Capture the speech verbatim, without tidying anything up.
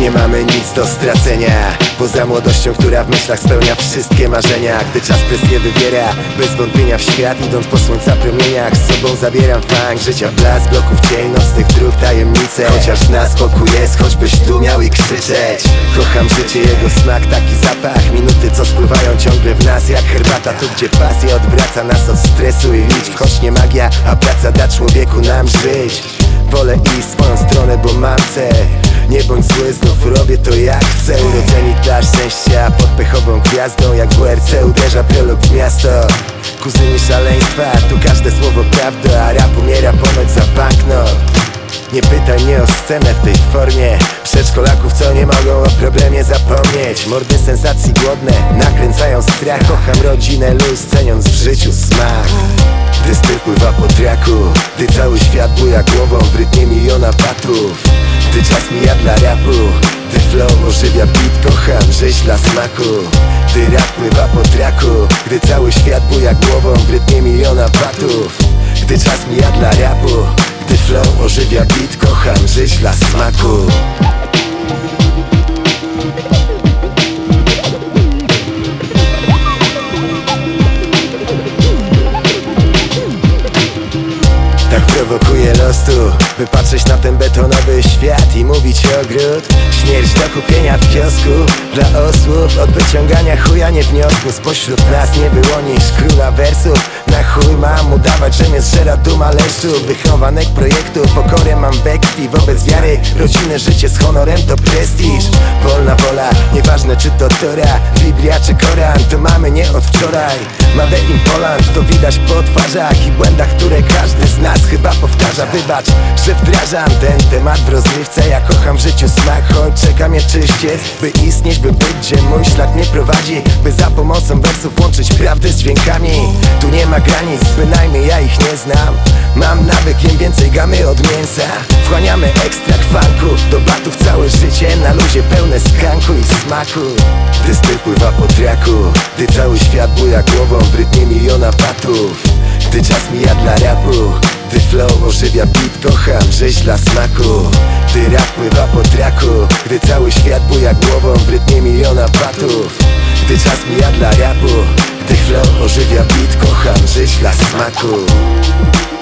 Nie mamy nic do stracenia poza młodością, która w myślach spełnia wszystkie marzenia. Gdy czas presję wywiera, bez wątpienia w świat, idąc po słońca promieniach, z sobą zabieram fang życia, blask bloków cień, nocnych dróg, tajemnice. Chociaż na spokój jest, choćbyś tu miał i krzyczeć. Kocham życie, jego smak, taki zapach, minuty co spływają ciągle w nas jak herbata. Tu gdzie pasja odwraca nas od stresu i liczb, choć nie magia, a praca da człowieku nam żyć. Wolę iść swoją stronę, bo mam cel. Nie bądź zły, znów robię to jak chcę. Urodzeni dla szczęścia pod pechową gwiazdą, jak w W R C uderza prolog w miasto. Kuzyni szaleństwa, tu każde słowo prawda, a rap umiera ponoć za banknot. Nie pytaj mnie o scenę w tej formie przedszkolaków, co nie mogą o problemie zapomnieć. Mordy sensacji głodne, nakręcają strach. Kocham rodzinę, luz, ceniąc w życiu smak. Gdy styl pływa po traku, gdy cały świat buja głową w rytmie miliona batów. Gdy czas mija dla rapu, gdy flow ożywia beat, kocham żyć dla smaku. Gdy rap pływa po traku, gdy cały świat buja głową w rytmie miliona batów. Gdy czas mija dla rapu, gdy flow ożywia beat, kocham żyć dla smaku. Tak prowokuje los tu, by patrzeć na ten betonowy świat i mówić o ogród. Śmierć do kupienia w kiosku dla osłów, od wyciągania chuja nie wniosku. Spośród nas nie wyłonisz króla wersów. Na chuj mam udawać, że mnie zżera duma leszczu. Wychowanek projektu, pokorę mam we krwi. Wobec wiary, rodziny, życie z honorem to prestiż. Wolna wola, nieważne czy to Tora, Biblia czy Koran, to mamy nie od wczoraj. Made in Poland, to widać po twarzach i błędach, które każdy z nas chyba powtarza. Wybacz, że wdrażam ten temat w rozrywce. Ja kocham w życiu smak, choć czeka mnie czyściec. By istnieć, by być, gdzie mój szlak mnie prowadzi. By za pomocą wersów łączyć prawdę z dźwiękami. Tu nie ma granic, bynajmniej ja ich nie znam. Mam nawyk, jem więcej gamy od mięsa. Wchłaniamy ekstrakt funku, do batów całe życie na luzie pełne skanku i smaku. Gdy styl pływa po traku, gdy cały świat buja głową w rytmie miliona batów. Gdy czas mija dla rapu, gdy flow ożywia beat, kocham żyć dla smaku. Gdy rap pływa po traku, gdy cały świat buja głową w rytmie miliona batów. Gdy czas mija dla rapu, gdy flow ożywia beat, kocham żyć dla smaku.